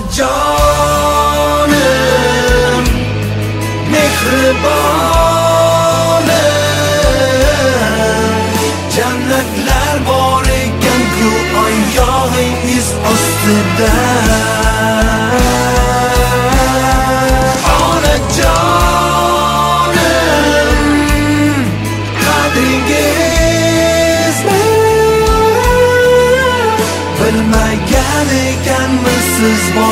jonim, mehribonim, jannatlar bor ekan-ku oyog'ingiz ostida. Onajonim, qadringizni bilmagan ekanmisiz?